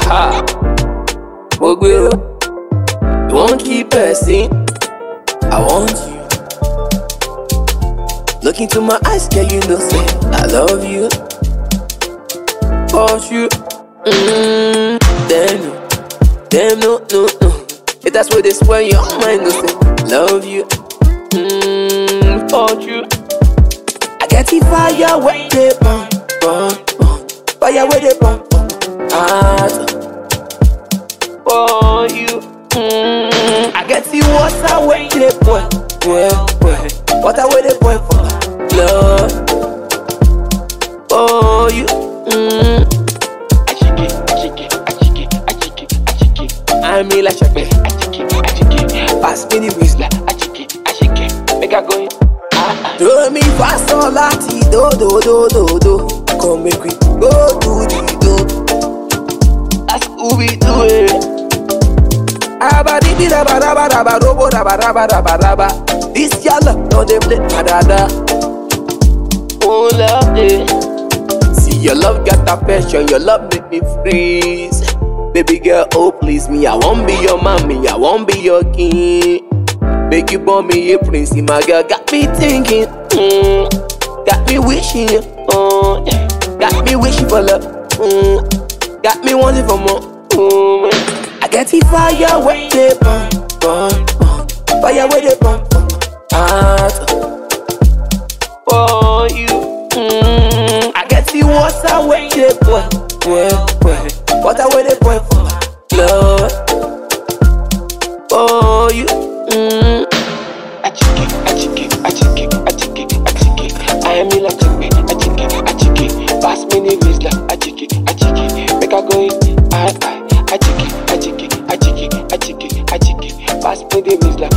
Ha! Mogwero, you won't keep pressing. I want you. Look into my eyes, girl, you know, say I love you. For you. Damn, no. If that's what they swear your mind, no say love you. For you. I get the fire where they burn. Fire where they burn. For you. I get the water where they boil. Water where they boil for love. For you. I mean like a bit. Pass me the whistler. Make I go in. Throw me fast on lati do. Come make we go do the do. Ask who we do it. Abadi raba. This your love, no they play da. Oh love it. See your love got affection, your love make me freeze. Baby girl, oh please me, I won't be your mommy, I won't be your king. Make you born me a prince, my girl got me thinking, got me wishing, got me wishing for love, got me wanting for more. I get the fire where they burn, fire where they burn, for you. I get the water where they boil. What I waited for love for you. I am in like a chicken. Pass me the whistler. I chicken. Make I go in. I chicken. Pass me the whistler.